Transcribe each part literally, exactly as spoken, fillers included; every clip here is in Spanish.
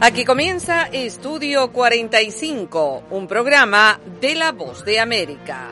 Aquí comienza Estudio cuarenta y cinco, un programa de La Voz de América.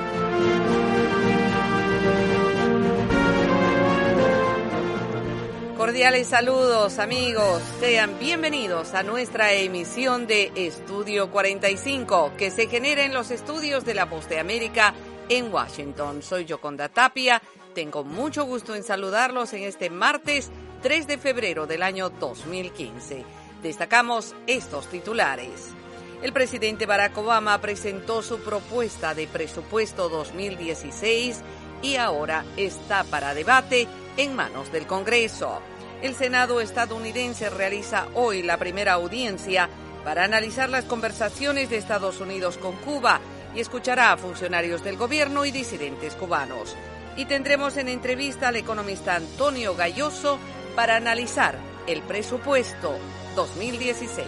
Cordiales saludos, amigos. Sean bienvenidos a nuestra emisión de Estudio cuarenta y cinco, que se genera en los estudios de La Voz de América en Washington. Soy Yoconda Tapia. Tengo mucho gusto en saludarlos en este martes tres de febrero del año dos mil quince. Destacamos estos titulares. El presidente Barack Obama presentó su propuesta de presupuesto dos mil dieciséis y ahora está para debate en manos del Congreso. El Senado estadounidense realiza hoy la primera audiencia para analizar las conversaciones de Estados Unidos con Cuba y escuchará a funcionarios del gobierno y disidentes cubanos. Y tendremos en entrevista al economista Antonio Gayoso para analizar el presupuesto dos mil dieciséis.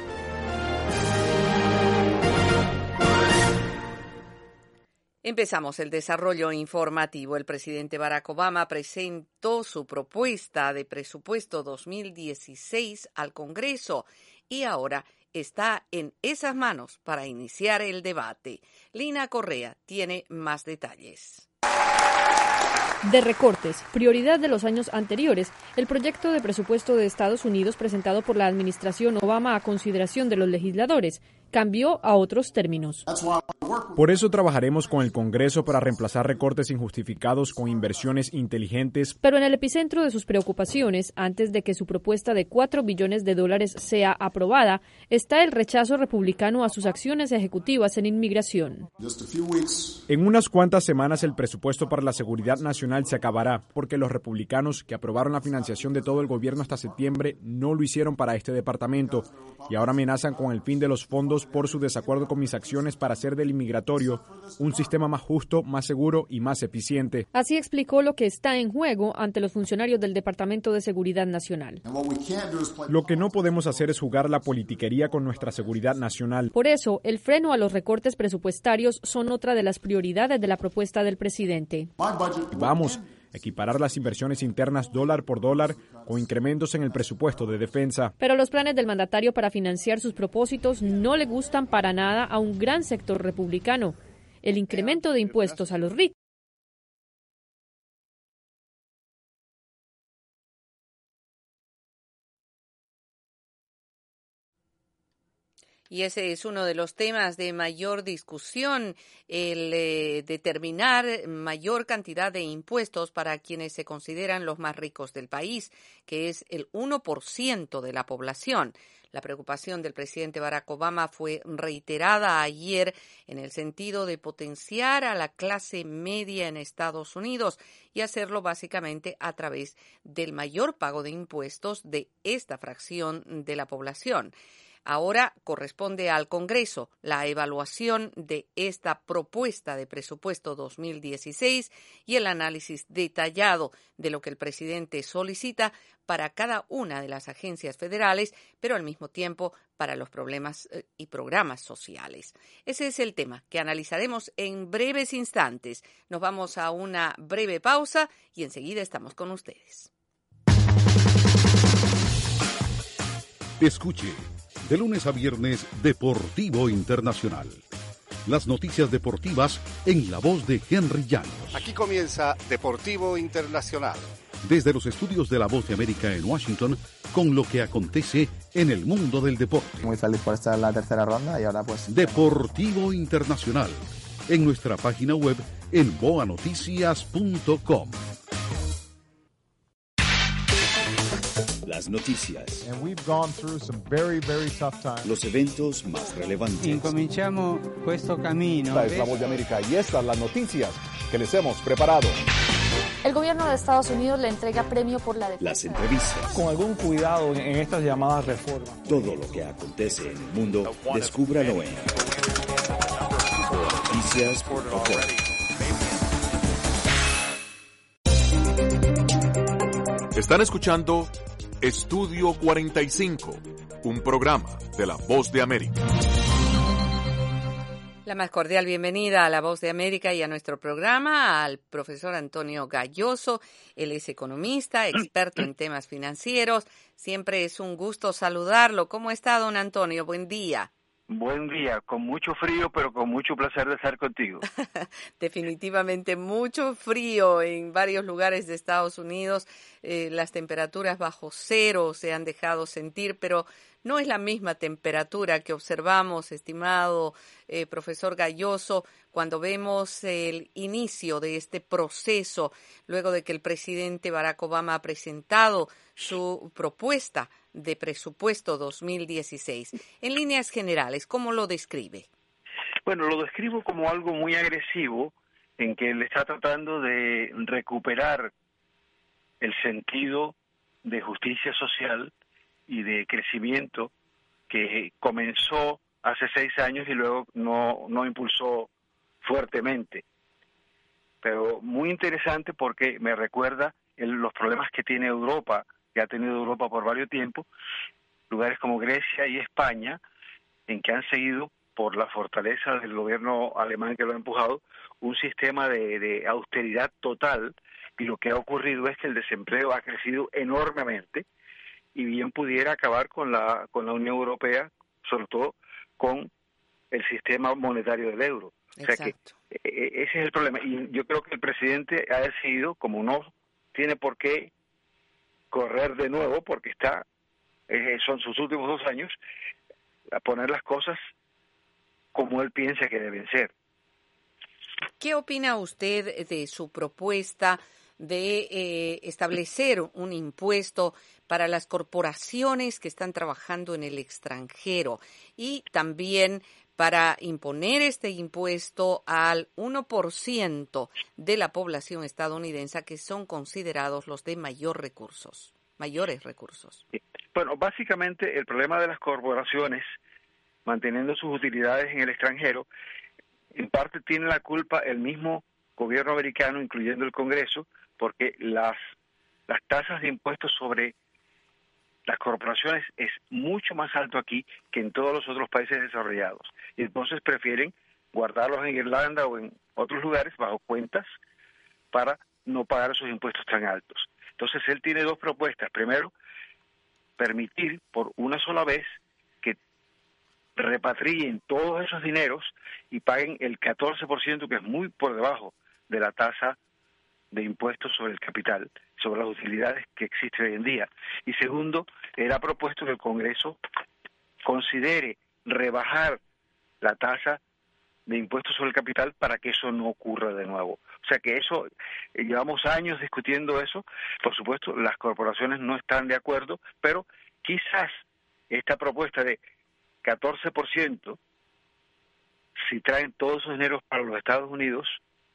Empezamos el desarrollo informativo. El presidente Barack Obama presentó su propuesta de presupuesto dos mil dieciséis al Congreso y ahora está en esas manos para iniciar el debate. Lina Correa tiene más detalles. De recortes, prioridad de los años anteriores, el proyecto de presupuesto de Estados Unidos presentado por la administración Obama a consideración de los legisladores cambió a otros términos. Por eso trabajaremos con el Congreso para reemplazar recortes injustificados con inversiones inteligentes. Pero en el epicentro de sus preocupaciones, antes de que su propuesta de cuatro billones de dólares sea aprobada, está el rechazo republicano a sus acciones ejecutivas en inmigración. En unas cuantas semanas el presupuesto para la seguridad nacional se acabará, porque los republicanos que aprobaron la financiación de todo el gobierno hasta septiembre no lo hicieron para este departamento y ahora amenazan con el fin de los fondos por su desacuerdo con mis acciones para hacer del inmigratorio un sistema más justo, más seguro y más eficiente. Así explicó lo que está en juego ante los funcionarios del Departamento de Seguridad Nacional. Lo que no podemos hacer es jugar la politiquería con nuestra seguridad nacional. Por eso, el freno a los recortes presupuestarios son otra de las prioridades de la propuesta del presidente. Vamos. Equiparar las inversiones internas dólar por dólar con incrementos en el presupuesto de defensa. Pero los planes del mandatario para financiar sus propósitos no le gustan para nada a un gran sector republicano. El incremento de impuestos a los ricos. Y ese es uno de los temas de mayor discusión, el eh, determinar mayor cantidad de impuestos para quienes se consideran los más ricos del país, que es el uno por ciento de la población. La preocupación del presidente Barack Obama fue reiterada ayer en el sentido de potenciar a la clase media en Estados Unidos y hacerlo básicamente a través del mayor pago de impuestos de esta fracción de la población. Ahora corresponde al Congreso la evaluación de esta propuesta de presupuesto dos mil dieciséis y el análisis detallado de lo que el presidente solicita para cada una de las agencias federales, pero al mismo tiempo para los problemas y programas sociales. Ese es el tema que analizaremos en breves instantes. Nos vamos a una breve pausa y enseguida estamos con ustedes. Escuche. De lunes a viernes, Deportivo Internacional. Las noticias deportivas en la voz de Henry Llanos. Aquí comienza Deportivo Internacional. Desde los estudios de La Voz de América en Washington, con lo que acontece en el mundo del deporte. Muy feliz por estar en la tercera ronda y ahora pues... Deportivo Internacional. En nuestra página web en boa noticias punto com. Las noticias. And we've gone through some very, very tough times. Los eventos más relevantes. Incominciamo questo cammino. Esta es La Voz de América y estas las noticias que les hemos preparado. El gobierno de Estados Unidos le entrega premio por la defensa. Las entrevistas. Con algún cuidado en estas llamadas reformas. Todo lo que acontece en el mundo, descúbralo en boa noticias punto com. Están escuchando Estudio cuarenta y cinco, un programa de La Voz de América. La más cordial bienvenida a La Voz de América y a nuestro programa al profesor Antonio Gayoso. Él es economista, experto en temas financieros. Siempre es un gusto saludarlo. ¿Cómo está, don Antonio? Buen día. Buen día, con mucho frío, pero con mucho placer de estar contigo. Definitivamente mucho frío en varios lugares de Estados Unidos. Eh, las temperaturas bajo cero se han dejado sentir, pero no es la misma temperatura que observamos, estimado eh, profesor Gayoso, cuando vemos el inicio de este proceso, luego de que el presidente Barack Obama ha presentado su propuesta de presupuesto dos mil dieciséis. En líneas generales, ¿cómo lo describe? Bueno, lo describo como algo muy agresivo, en que él está tratando de recuperar el sentido de justicia social y de crecimiento que comenzó hace seis años y luego no, no impulsó fuertemente. Pero muy interesante porque me recuerda el, los problemas que tiene Europa, que ha tenido Europa por varios tiempos, lugares como Grecia y España, en que han seguido, por la fortaleza del gobierno alemán que lo ha empujado, un sistema de, de austeridad total, y lo que ha ocurrido es que el desempleo ha crecido enormemente, y bien pudiera acabar con la con la Unión Europea, sobre todo con el sistema monetario del euro. Exacto. O sea que eh, ese es el problema. Y yo creo que el presidente ha decidido, como no tiene por qué correr de nuevo, porque está eh, son sus últimos dos años, a poner las cosas como él piensa que deben ser. ¿Qué opina usted de su propuesta de eh, establecer un impuesto para las corporaciones que están trabajando en el extranjero y también para imponer este impuesto al uno por ciento de la población estadounidense que son considerados los de mayor recursos, mayores recursos? Bueno, básicamente el problema de las corporaciones manteniendo sus utilidades en el extranjero, en parte tiene la culpa el mismo gobierno americano, incluyendo el Congreso, porque las las tasas de impuestos sobre las corporaciones es mucho más alto aquí que en todos los otros países desarrollados. Y entonces prefieren guardarlos en Irlanda o en otros lugares bajo cuentas para no pagar esos impuestos tan altos. Entonces él tiene dos propuestas. Primero, permitir por una sola vez que repatrien todos esos dineros y paguen el catorce por ciento, que es muy por debajo de la tasa de impuestos sobre el capital, sobre las utilidades que existe hoy en día. Y segundo, él ha propuesto que el Congreso considere rebajar la tasa de impuestos sobre el capital para que eso no ocurra de nuevo. O sea que eso, eh, llevamos años discutiendo eso. Por supuesto, las corporaciones no están de acuerdo, pero quizás esta propuesta de catorce por ciento, si traen todos esos dineros para los Estados Unidos,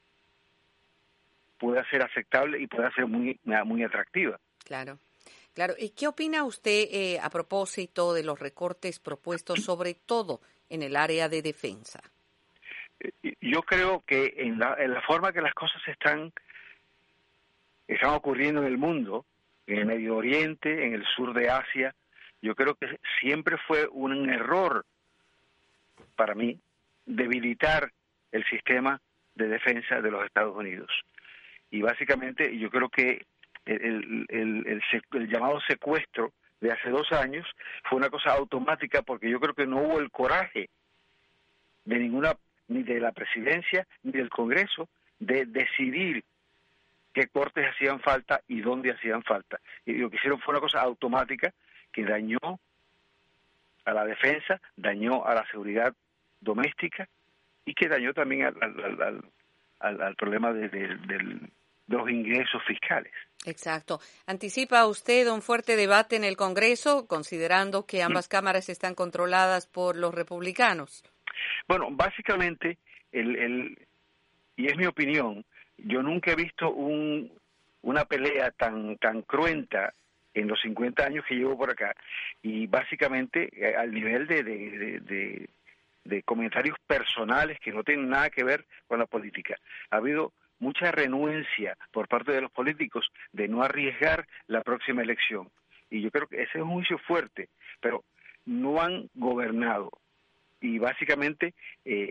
pueda ser aceptable y pueda ser muy muy atractiva. Claro, claro. ¿Y qué opina usted eh, a propósito de los recortes propuestos, sobre todo en el área de defensa? Yo creo que en la, en la forma que las cosas están están ocurriendo en el mundo, en el Medio Oriente, en el sur de Asia, yo creo que siempre fue un error para mí debilitar el sistema de defensa de los Estados Unidos. Y básicamente yo creo que el, el, el, el llamado secuestro de hace dos años fue una cosa automática, porque yo creo que no hubo el coraje de ninguna, ni de la presidencia ni del Congreso, de decidir qué cortes hacían falta y dónde hacían falta. Y lo que hicieron fue una cosa automática que dañó a la defensa, dañó a la seguridad doméstica y que dañó también al, al, al, al, al problema de, de, del de los ingresos fiscales. Exacto. ¿Anticipa usted un fuerte debate en el Congreso, considerando que ambas cámaras están controladas por los republicanos? Bueno, básicamente, el, el y es mi opinión, yo nunca he visto un, una pelea tan tan cruenta en los cincuenta años que llevo por acá, y básicamente eh, al nivel de, de, de, de, de comentarios personales que no tienen nada que ver con la política. Ha habido mucha renuencia por parte de los políticos de no arriesgar la próxima elección. Y yo creo que ese es un juicio fuerte, pero no han gobernado. Y básicamente eh,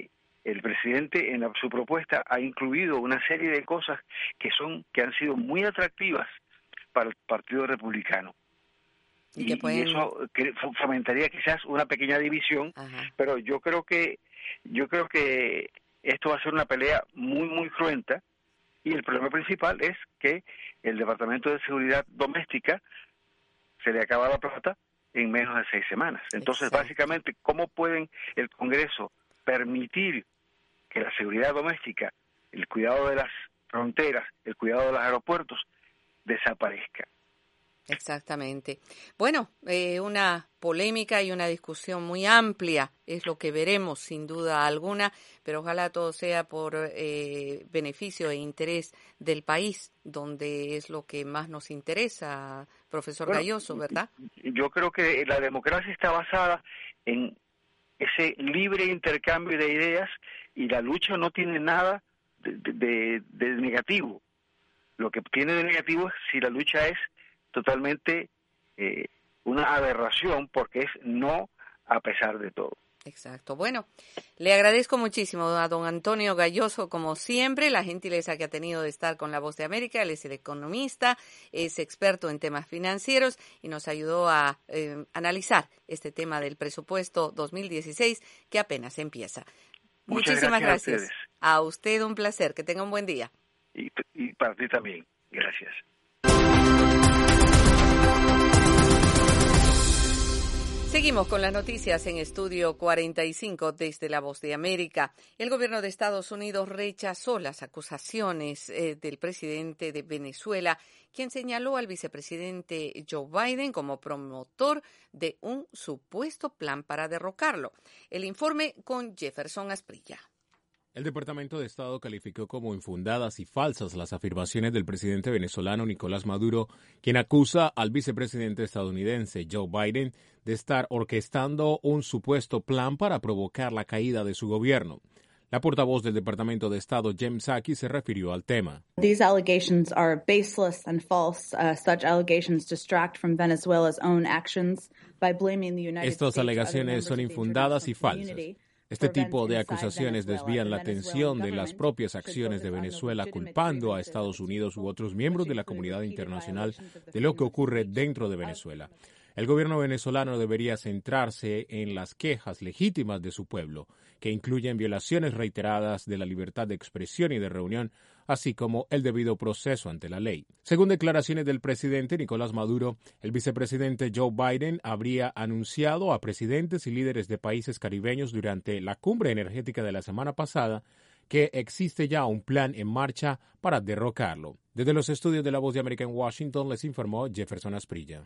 el presidente en la, su propuesta ha incluido una serie de cosas que son que han sido muy atractivas para el Partido Republicano. Y, y, pueden... y eso que fomentaría quizás una pequeña división, Ajá. pero yo creo que yo creo que esto va a ser una pelea muy muy cruenta, y el problema principal es que el Departamento de Seguridad Doméstica se le acaba la plata en menos de seis semanas. Entonces, Exacto. básicamente, ¿cómo pueden el Congreso permitir que la seguridad doméstica, el cuidado de las fronteras, el cuidado de los aeropuertos desaparezca? Exactamente. Bueno, eh, una polémica y una discusión muy amplia es lo que veremos sin duda alguna, pero ojalá todo sea por eh, beneficio e interés del país, donde es lo que más nos interesa, profesor bueno, Gayoso, ¿verdad? Yo creo que la democracia está basada en ese libre intercambio de ideas, y la lucha no tiene nada de, de, de negativo. Lo que tiene de negativo es si la lucha es totalmente eh, una aberración, porque es no a pesar de todo. Exacto. Bueno, le agradezco muchísimo a don Antonio Gayoso, como siempre, la gentileza que ha tenido de estar con La Voz de América. Él es el economista, es experto en temas financieros y nos ayudó a eh, analizar este tema del presupuesto dos mil dieciséis que apenas empieza. Muchas Muchísimas gracias. gracias. A, a usted un placer. Que tenga un buen día. Y, y para ti también. Gracias. Seguimos con las noticias en Estudio cuarenta y cinco desde La Voz de América. El gobierno de Estados Unidos rechazó las acusaciones eh, del presidente de Venezuela, quien señaló al vicepresidente Joe Biden como promotor de un supuesto plan para derrocarlo. El informe con Jefferson Asprilla. El Departamento de Estado calificó como infundadas y falsas las afirmaciones del presidente venezolano Nicolás Maduro, quien acusa al vicepresidente estadounidense Joe Biden de estar orquestando un supuesto plan para provocar la caída de su gobierno. La portavoz del Departamento de Estado, Jen Psaki, se refirió al tema. These allegations are baseless and false. Uh, such allegations distract from Venezuela's own actions by blaming the United Estas States. alegaciones son infundadas y falsas. Este tipo de acusaciones desvían la atención de las propias acciones de Venezuela, culpando a Estados Unidos u otros miembros de la comunidad internacional de lo que ocurre dentro de Venezuela. El gobierno venezolano debería centrarse en las quejas legítimas de su pueblo, que incluyen violaciones reiteradas de la libertad de expresión y de reunión, así como el debido proceso ante la ley. Según declaraciones del presidente Nicolás Maduro, el vicepresidente Joe Biden habría anunciado a presidentes y líderes de países caribeños durante la cumbre energética de la semana pasada que existe ya un plan en marcha para derrocarlo. Desde los estudios de La Voz de América en Washington les informó Jefferson Asprilla.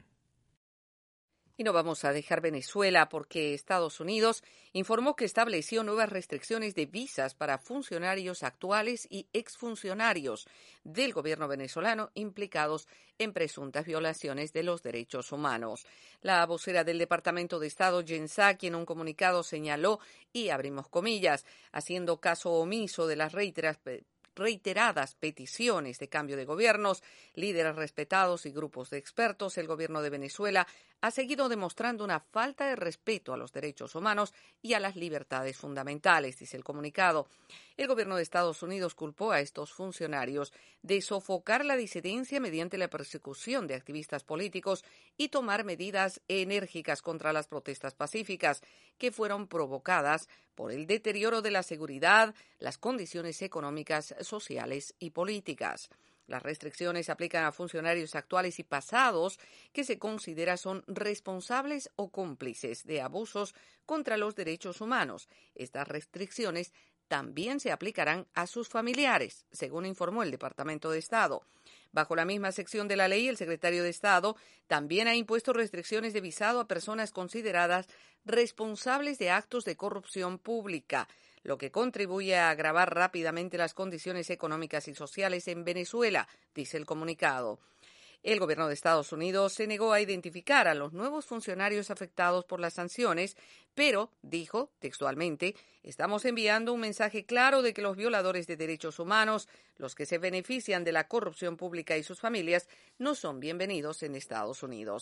Y no vamos a dejar Venezuela porque Estados Unidos informó que estableció nuevas restricciones de visas para funcionarios actuales y exfuncionarios del gobierno venezolano implicados en presuntas violaciones de los derechos humanos. La vocera del Departamento de Estado, Jen Psaki, en un comunicado señaló, y abrimos comillas, haciendo caso omiso de las reiteradas reiteradas peticiones de cambio de gobiernos, líderes respetados y grupos de expertos, el gobierno de Venezuela ha seguido demostrando una falta de respeto a los derechos humanos y a las libertades fundamentales, dice el comunicado. El gobierno de Estados Unidos culpó a estos funcionarios de sofocar la disidencia mediante la persecución de activistas políticos y tomar medidas enérgicas contra las protestas pacíficas que fueron provocadas por el deterioro de la seguridad, las condiciones económicas, sociales y políticas. Las restricciones se aplican a funcionarios actuales y pasados que se considera son responsables o cómplices de abusos contra los derechos humanos. Estas restricciones también se aplicarán a sus familiares, según informó el Departamento de Estado. Bajo la misma sección de la ley, el secretario de Estado también ha impuesto restricciones de visado a personas consideradas responsables de actos de corrupción pública, lo que contribuye a agravar rápidamente las condiciones económicas y sociales en Venezuela, dice el comunicado. El gobierno de Estados Unidos se negó a identificar a los nuevos funcionarios afectados por las sanciones, pero, dijo textualmente, estamos enviando un mensaje claro de que los violadores de derechos humanos, los que se benefician de la corrupción pública y sus familias, no son bienvenidos en Estados Unidos.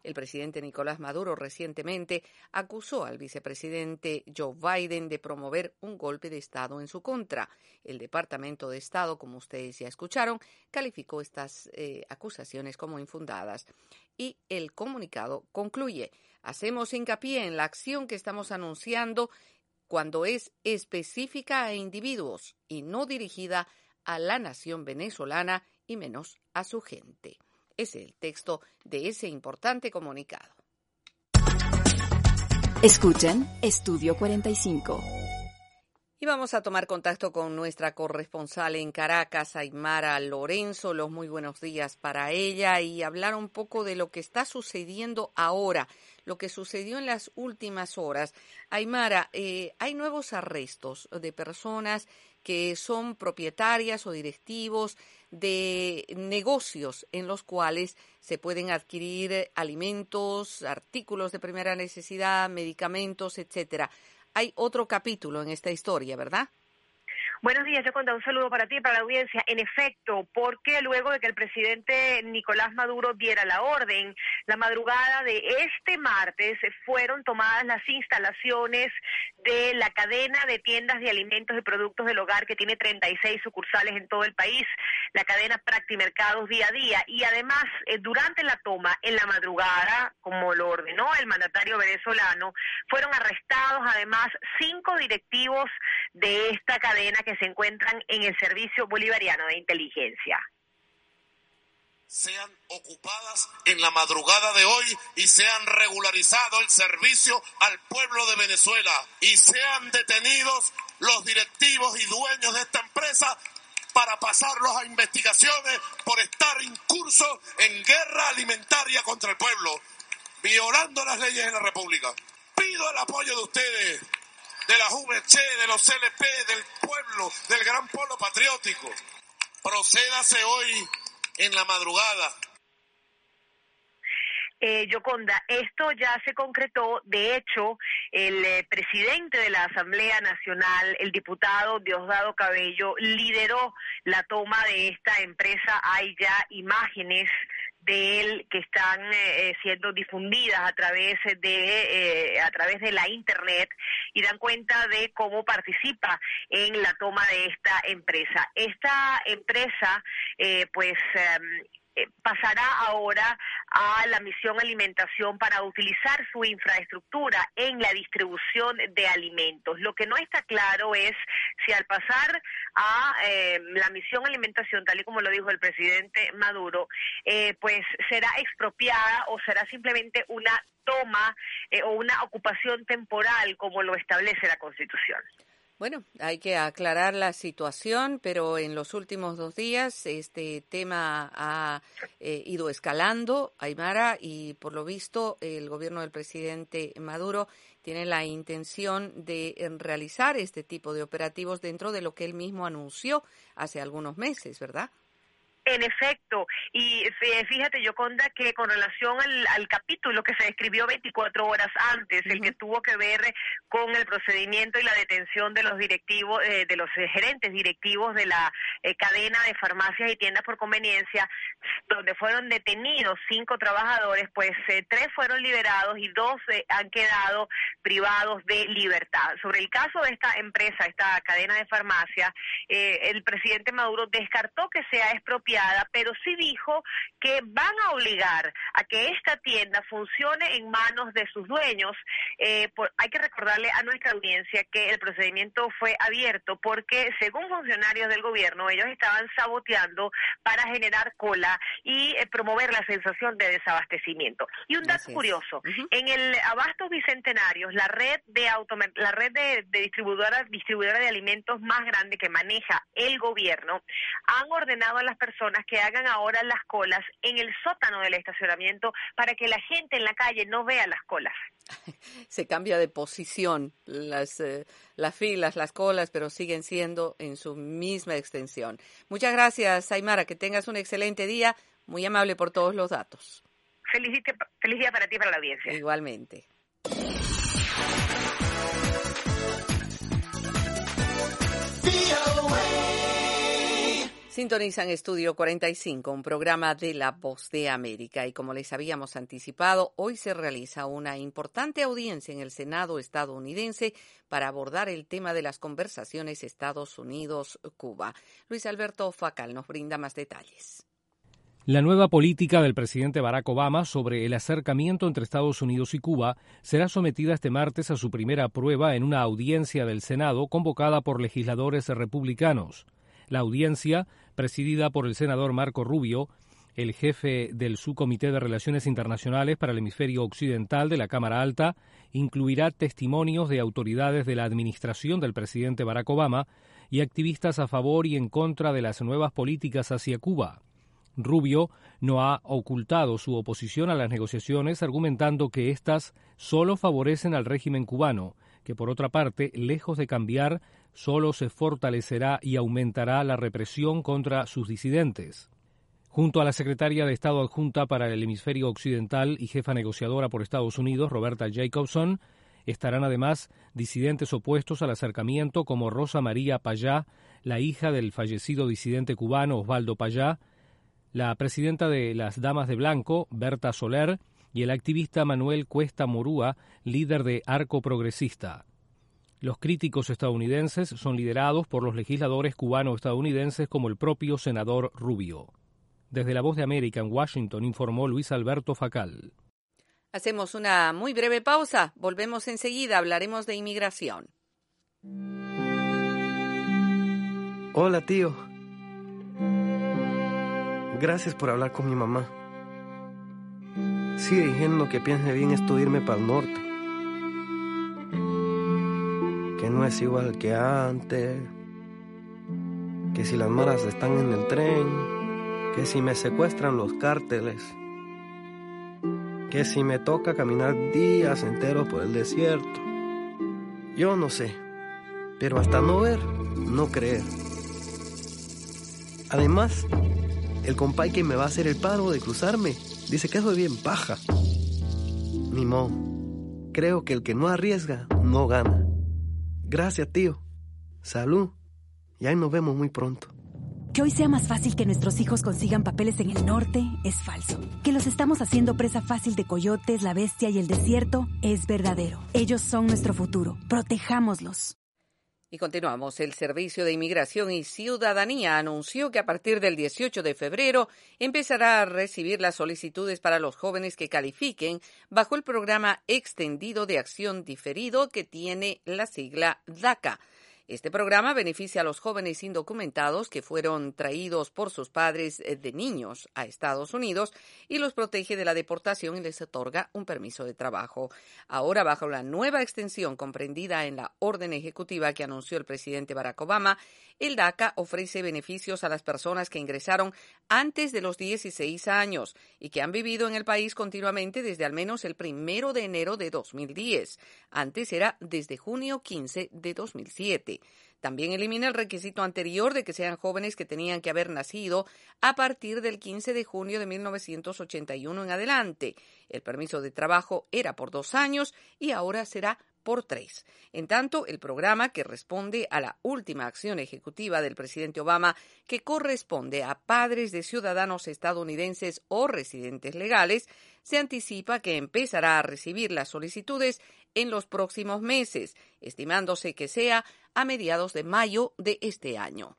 El presidente Nicolás Maduro recientemente acusó al vicepresidente Joe Biden de promover un golpe de Estado en su contra. El Departamento de Estado, como ustedes ya escucharon, calificó estas eh, acusaciones como infundadas. Y el comunicado concluye: hacemos hincapié en la acción que estamos anunciando cuando es específica a individuos y no dirigida a la nación venezolana y menos a su gente. Ese es el texto de ese importante comunicado. Escuchen Estudio cuarenta y cinco. Y vamos a tomar contacto con nuestra corresponsal en Caracas, Aymara Lorenzo. Los muy buenos días para ella y hablar un poco de lo que está sucediendo ahora, lo que sucedió en las últimas horas. Aymara, eh, hay nuevos arrestos de personas que son propietarias o directivos de negocios en los cuales se pueden adquirir alimentos, artículos de primera necesidad, medicamentos, etcétera. Hay otro capítulo en esta historia, ¿verdad? Buenos días, Yoconda, un saludo para ti y para la audiencia. En efecto, porque luego de que el presidente Nicolás Maduro diera la orden, la madrugada de este martes fueron tomadas las instalaciones de la cadena de tiendas de alimentos y productos del hogar que tiene treinta y seis sucursales en todo el país, la cadena Practimercados Día a Día. Y además, eh, durante la toma, en la madrugada, como lo ordenó el mandatario venezolano, fueron arrestados además cinco directivos de esta cadena que se encuentran en el Servicio Bolivariano de Inteligencia. Sean ocupadas en la madrugada de hoy y sean regularizado el servicio al pueblo de Venezuela y sean detenidos los directivos y dueños de esta empresa para pasarlos a investigaciones por estar incursos en guerra alimentaria contra el pueblo, violando las leyes en la República. Pido el apoyo de ustedes, de la U V C, de los C L P, del pueblo, del gran polo patriótico. Procédase hoy en la madrugada. Eh, Yoconda, esto ya se concretó. De hecho, el eh, presidente de la Asamblea Nacional, el diputado Diosdado Cabello, lideró la toma de esta empresa. Hay ya imágenes de él que están eh, siendo difundidas a través de eh, a través de la internet y dan cuenta de cómo participa en la toma de esta empresa. Esta empresa, eh, pues, eh, Eh, pasará ahora a la misión alimentación para utilizar su infraestructura en la distribución de alimentos. Lo que no está claro es si al pasar a eh, la misión alimentación, tal y como lo dijo el presidente Maduro, eh, pues será expropiada o será simplemente una toma eh, o una ocupación temporal como lo establece la Constitución. Bueno, hay que aclarar la situación, pero en los últimos dos días este tema ha eh, ido escalando, Aymara, y por lo visto el gobierno del presidente Maduro tiene la intención de realizar este tipo de operativos dentro de lo que él mismo anunció hace algunos meses, ¿verdad? En efecto, y fíjate, Yoconda, que con relación al, al capítulo que se escribió veinticuatro horas antes, uh-huh. el que tuvo que ver con el procedimiento y la detención de los directivos, eh, de los eh, gerentes directivos de la eh, cadena de farmacias y tiendas por conveniencia, donde fueron detenidos cinco trabajadores, pues eh, tres fueron liberados y dos eh, han quedado privados de libertad. Sobre el caso de esta empresa, esta cadena de farmacia, eh, el presidente Maduro descartó que sea expropiada, pero sí dijo que van a obligar a que esta tienda funcione en manos de sus dueños. Eh, por, hay que recordarle a nuestra audiencia que el procedimiento fue abierto porque, según funcionarios del gobierno, ellos estaban saboteando para generar cola y eh, promover la sensación de desabastecimiento. Y un dato Gracias. curioso, uh-huh. en el Abastos Bicentenarios, la red de automer- la red de, de distribuidora, distribuidora de alimentos más grande que maneja el gobierno, han ordenado a las personas que hagan ahora las colas en el sótano del estacionamiento para que la gente en la calle no vea las colas. Se cambia de posición las, eh, las filas, las colas, pero siguen siendo en su misma extensión. Muchas gracias, Aymara, que tengas un excelente día, muy amable por todos los datos. Feliz, feliz día para ti y para la audiencia. Igualmente. Sintonizan Estudio cuarenta y cinco, un programa de La Voz de América. Y como les habíamos anticipado, hoy se realiza una importante audiencia en el Senado estadounidense para abordar el tema de las conversaciones Estados Unidos-Cuba. Luis Alberto Facal nos brinda más detalles. La nueva política del presidente Barack Obama sobre el acercamiento entre Estados Unidos y Cuba será sometida este martes a su primera prueba en una audiencia del Senado convocada por legisladores republicanos. La audiencia, presidida por el senador Marco Rubio, el jefe del Subcomité de Relaciones Internacionales para el Hemisferio Occidental de la Cámara Alta, incluirá testimonios de autoridades de la administración del presidente Barack Obama y activistas a favor y en contra de las nuevas políticas hacia Cuba. Rubio no ha ocultado su oposición a las negociaciones, argumentando que éstas solo favorecen al régimen cubano, que por otra parte, lejos de cambiar, solo se fortalecerá y aumentará la represión contra sus disidentes. Junto a la secretaria de Estado adjunta para el Hemisferio Occidental y jefa negociadora por Estados Unidos, Roberta Jacobson, estarán además disidentes opuestos al acercamiento como Rosa María Payá, la hija del fallecido disidente cubano Osvaldo Payá, la presidenta de las Damas de Blanco, Berta Soler, y el activista Manuel Cuesta Morúa, líder de Arco Progresista. Los críticos estadounidenses son liderados por los legisladores cubano-estadounidenses como el propio senador Rubio. Desde La Voz de América en Washington informó Luis Alberto Facal. Hacemos una muy breve pausa. Volvemos enseguida. Hablaremos de inmigración. Hola, tío. Gracias por hablar con mi mamá. Sigue diciendo que piense bien esto de irme para el norte. Que no es igual que antes. Que si las maras están en el tren. Que si me secuestran los cárteles. Que si me toca caminar días enteros por el desierto. Yo no sé. Pero hasta no ver, no creer. Además, el compay que me va a hacer el paro de cruzarme dice que eso es bien paja. Ni modo. Creo que el que no arriesga, no gana. Gracias, tío. Salud. Y ahí nos vemos muy pronto. Que hoy sea más fácil que nuestros hijos consigan papeles en el norte es falso. Que los estamos haciendo presa fácil de coyotes, la bestia y el desierto es verdadero. Ellos son nuestro futuro. Protejámoslos. Y continuamos. El Servicio de Inmigración y Ciudadanía anunció que a partir del dieciocho de febrero empezará a recibir las solicitudes para los jóvenes que califiquen bajo el programa extendido de acción diferido que tiene la sigla DACA. Este programa beneficia a los jóvenes indocumentados que fueron traídos por sus padres de niños a Estados Unidos y los protege de la deportación y les otorga un permiso de trabajo. Ahora, bajo la nueva extensión comprendida en la orden ejecutiva que anunció el presidente Barack Obama, el DACA ofrece beneficios a las personas que ingresaron antes de los dieciséis años y que han vivido en el país continuamente desde al menos el primero de enero de dos mil diez. Antes era desde junio quince de dos mil siete. También elimina el requisito anterior de que sean jóvenes que tenían que haber nacido a partir del quince de junio de mil novecientos ochenta y uno en adelante. El permiso de trabajo era por dos años y ahora será por tres. En tanto, el programa, que responde a la última acción ejecutiva del presidente Obama, que corresponde a padres de ciudadanos estadounidenses o residentes legales, se anticipa que empezará a recibir las solicitudes en los próximos meses, estimándose que sea a mediados de mayo de este año.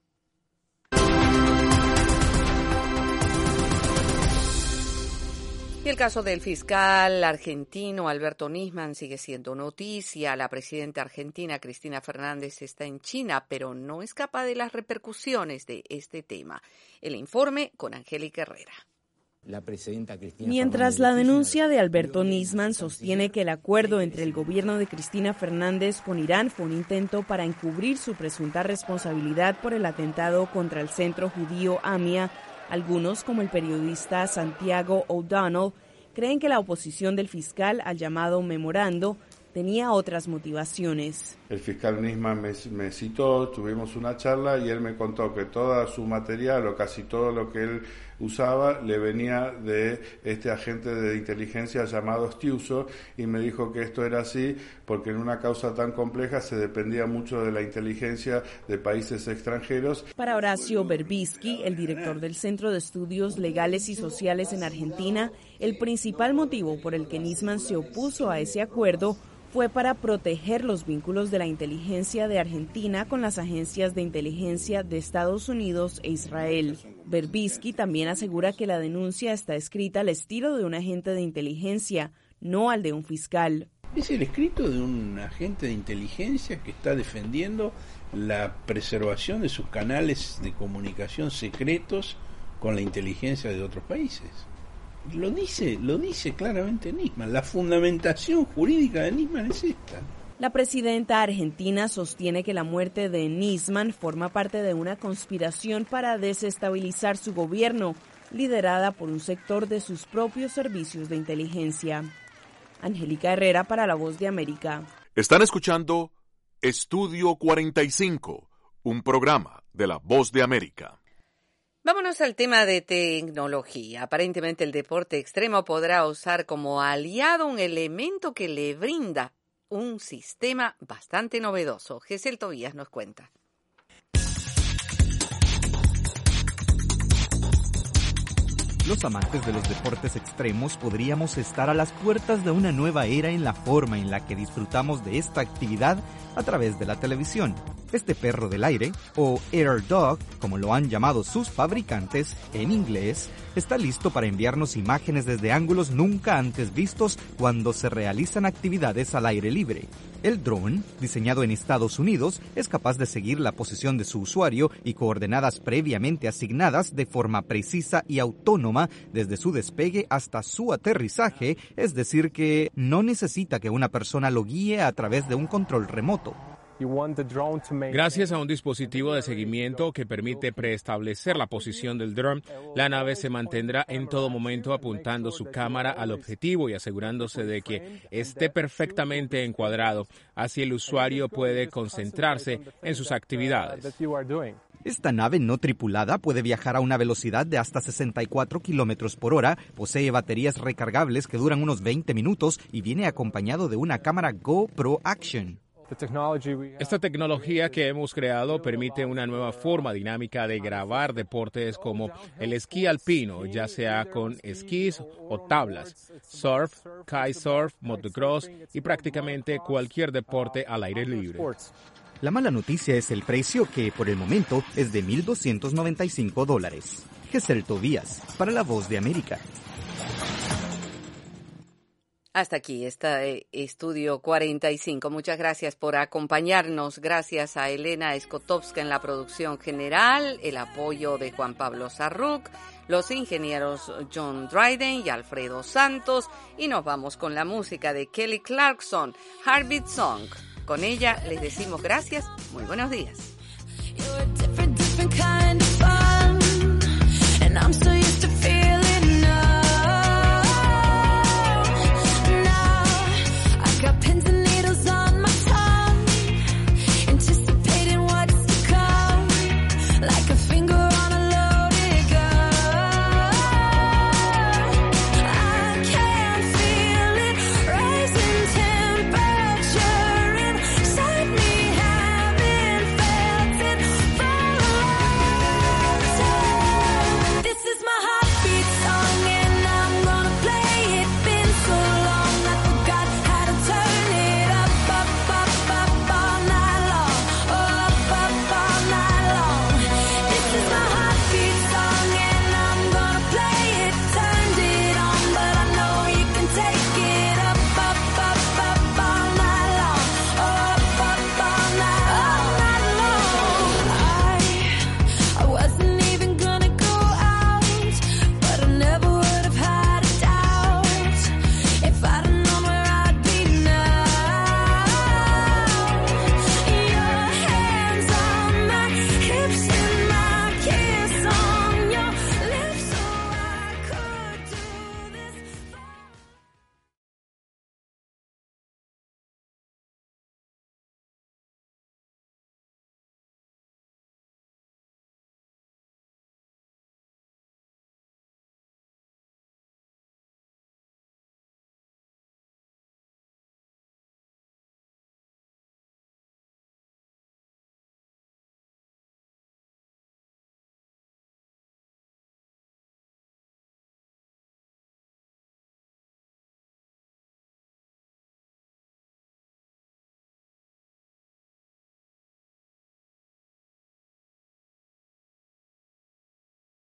Y el caso del fiscal argentino Alberto Nisman sigue siendo noticia. La presidenta argentina Cristina Fernández está en China, pero no escapa de las repercusiones de este tema. El informe con Angélica Herrera. La presidenta Cristina Mientras la denuncia de Alberto Nisman sostiene que el acuerdo entre el gobierno de Cristina Fernández con Irán fue un intento para encubrir su presunta responsabilidad por el atentado contra el centro judío AMIA, algunos, como el periodista Santiago O'Donnell, creen que la oposición del fiscal al llamado memorando tenía otras motivaciones. El fiscal Nisman me, me citó, tuvimos una charla y él me contó que todo su material o casi todo lo que él usaba le venía de este agente de inteligencia llamado Stiuso, y me dijo que esto era así porque en una causa tan compleja se dependía mucho de la inteligencia de países extranjeros. Para Horacio Berbisky, el director del Centro de Estudios Legales y Sociales en Argentina, el principal motivo por el que Nisman se opuso a ese acuerdo fue para proteger los vínculos de la inteligencia de Argentina con las agencias de inteligencia de Estados Unidos e Israel. Berbisky también asegura que la denuncia está escrita al estilo de un agente de inteligencia, no al de un fiscal. Es el escrito de un agente de inteligencia que está defendiendo la preservación de sus canales de comunicación secretos con la inteligencia de otros países. Lo dice, lo dice claramente Nisman. La fundamentación jurídica de Nisman es esta. La presidenta argentina sostiene que la muerte de Nisman forma parte de una conspiración para desestabilizar su gobierno, liderada por un sector de sus propios servicios de inteligencia. Angélica Herrera para La Voz de América. Están escuchando Estudio cuarenta y cinco, un programa de La Voz de América. Vámonos al tema de tecnología. Aparentemente el deporte extremo podrá usar como aliado un elemento que le brinda un sistema bastante novedoso. Gesel Tobías nos cuenta. Los amantes de los deportes extremos podríamos estar a las puertas de una nueva era en la forma en la que disfrutamos de esta actividad a través de la televisión. Este perro del aire, o Air Dog, como lo han llamado sus fabricantes en inglés, está listo para enviarnos imágenes desde ángulos nunca antes vistos cuando se realizan actividades al aire libre. El dron, diseñado en Estados Unidos, es capaz de seguir la posición de su usuario y coordenadas previamente asignadas de forma precisa y autónoma desde su despegue hasta su aterrizaje, es decir que no necesita que una persona lo guíe a través de un control remoto. Gracias a un dispositivo de seguimiento que permite preestablecer la posición del dron, la nave se mantendrá en todo momento apuntando su cámara al objetivo y asegurándose de que esté perfectamente encuadrado. Así el usuario puede concentrarse en sus actividades. Esta nave no tripulada puede viajar a una velocidad de hasta sesenta y cuatro kilómetros por hora, posee baterías recargables que duran unos veinte minutos y viene acompañado de una cámara GoPro Action. Esta tecnología que hemos creado permite una nueva forma dinámica de grabar deportes como el esquí alpino, ya sea con esquís o tablas, surf, kitesurf, motocross y prácticamente cualquier deporte al aire libre. La mala noticia es el precio, que por el momento es de mil doscientos noventa y cinco dólares. Gesel Tobías, para La Voz de América. Hasta aquí está eh, Estudio cuarenta y cinco. Muchas gracias por acompañarnos. Gracias a Elena Skotowska en la producción general, el apoyo de Juan Pablo Sarruc, los ingenieros John Dryden y Alfredo Santos. Y nos vamos con la música de Kelly Clarkson, Heartbeat Song. Con ella les decimos gracias. Muy buenos días.